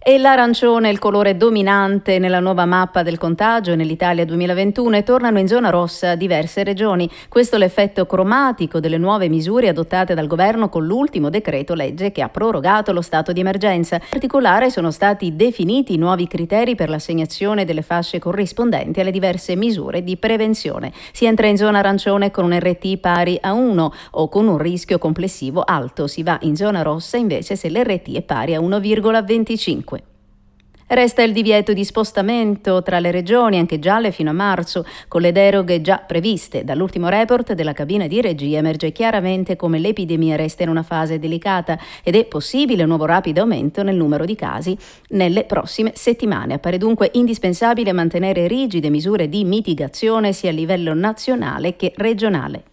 E l'arancione è il colore dominante nella nuova mappa del contagio nell'Italia 2021 e tornano in zona rossa diverse regioni. Questo è l'effetto cromatico delle nuove misure adottate dal governo con l'ultimo decreto legge che ha prorogato lo stato di emergenza. In particolare sono stati definiti nuovi criteri per l'assegnazione delle fasce corrispondenti alle diverse misure di prevenzione. Si entra in zona arancione con un RT pari a 1 o con un rischio complessivo alto. Si va in zona rossa invece se l'RT è pari a 1,25. Resta il divieto di spostamento tra le regioni, anche gialle fino a marzo, con le deroghe già previste. Dall'ultimo report della cabina di regia emerge chiaramente come l'epidemia resta in una fase delicata ed è possibile un nuovo rapido aumento nel numero di casi nelle prossime settimane. Appare dunque indispensabile mantenere rigide misure di mitigazione sia a livello nazionale che regionale.